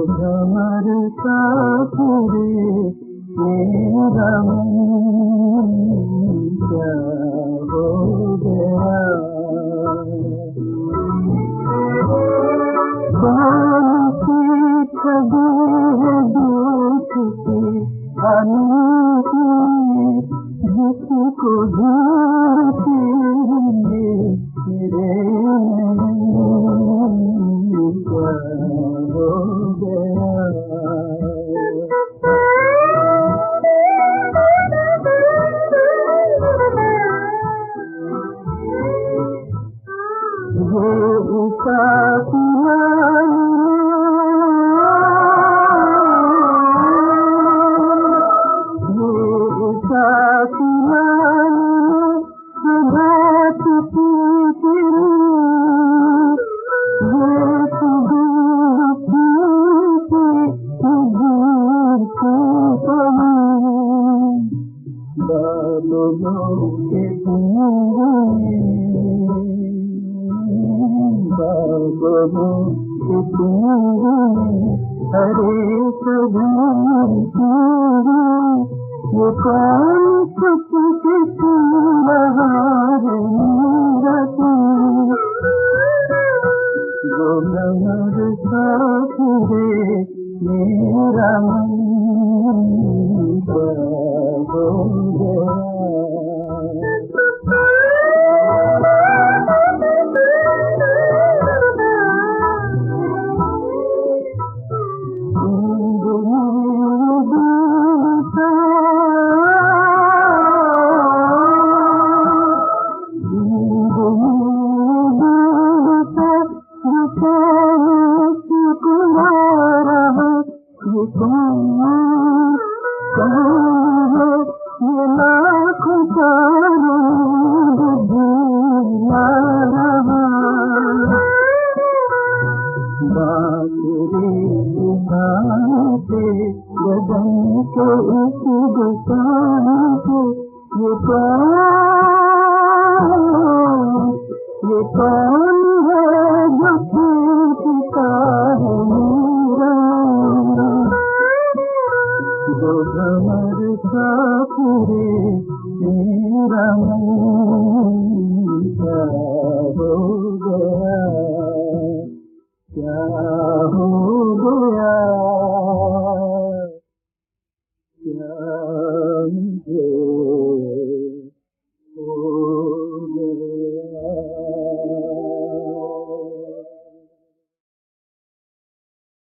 भ्रमर सा फिरे मेरा मन क्या हो गया। कौन सी छवि है दूत की अनूठी जिसको ढूंढते हुए मेरे क्या हो गया। ये उषा हरे सभी ये कौन कुछ किसी रहा है मेरा तू जो भ्रमर सा फिरे मेरा मन क्या हो गया। गगन के इस दुकान को ये कौन है जो खींचता है मेरा जो भ्रमर सा फिरे मेरा मन